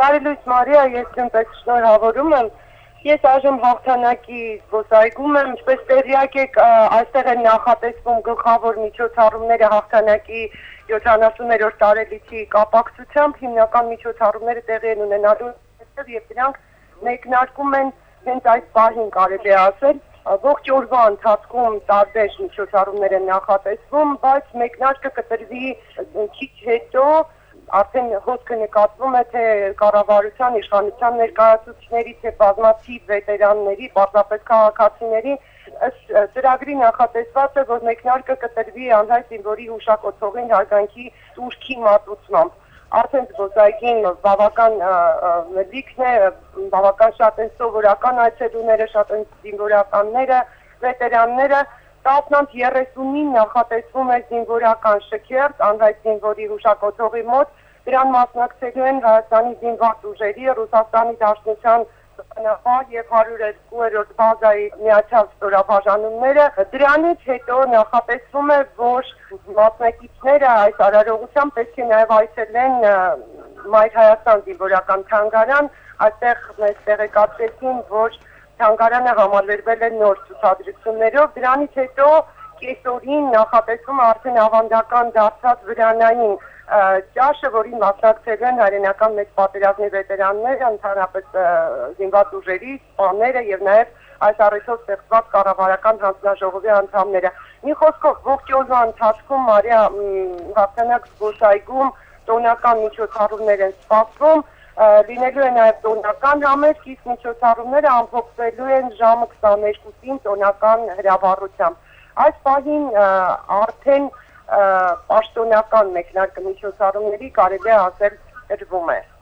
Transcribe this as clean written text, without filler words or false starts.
Բարելույս Մարիա, ես պես շնորհավորում եմ։ Ես այժմ հաղթանակի զբոսայգում եմ, ինչպես տեղյակ եք, այստեղ են նախատեսվում գլխավոր միջոցառումները հաղթանակի 70-րդ տարելիցի կապակցությամբ, հիմնական միջոցառումները տեղի են ունենալու եւ դրանք մեկնարկում են հենց այս պահին կարելի է ասել։ Ողջ օրվա ընթացքում տարբեր միջոցառումներ են նախատեսվում, բայց մեկնարկը կտրվի քիչ հետո, արդեն հոսքը նկատվում է թե կառավարության, իշխանության ներկայացուցիչների, թե բազմաթիվ վետերանների, պարզապես քաղաքացիների, ըստ ծրագրի նախատեսված է, որ մեկնարկը կտրվի անհայտ զինվորի հուշակոծողին հարգանքի տուրքի մատուցմամբ։ Արդեն զբոսայգին բավական լիքն է, բավական շատ են սովորական այցելուները, շատ են զինվորականները, վետերանները, 10-39 նախատեսվում է զինվորական շքերթ, անհայտ զինվորի հուշակոծողի մոտ, դրան մասնակցելու են Հայաստանի զինված ուժերի, Ռուսաստանի Դաշնության նախագահ եւ 102-րդ բազայի միացյալ ստորաբաժանումները։ Դրանից հետո նախատեսվում է, որ մասնակիցները այս արարողությամբ պետք է նաեւ այցելեն Մայր Հայաստան զինվորական թանգարան, այստեղ մեզ տեղեկացրեցին, որ թանգարանը համալրվել է նոր ցուցադրություններով, դրանից հետո կեսօրին նախատեսվում արդեն ավանդական դարձած վրանային ճաշը, որին մասնակցելու են հայրենական մեծ պատերազմի վետերանները, ընդհանրապես զինված ուժերի, սպաները եւ նաեւ այս առիթով ստեղծված կառավարական հանձնաժողովի անդամները։ Մի խոսքով ողջ օրվա ընթացքում Մարիա հաղթանակ զբոսայգում տոնական միջոցառումներ են սպասվում, լինելու է նաև տոնական համերգ, իսկ միջոցառումները ամփոփվելու են ժամը 22-ին տոնական հրավառությամբ։ Այս պահին արդեն պաշտոնական մեկնարկը միջոցառումների կարելի է ասել տրվում է։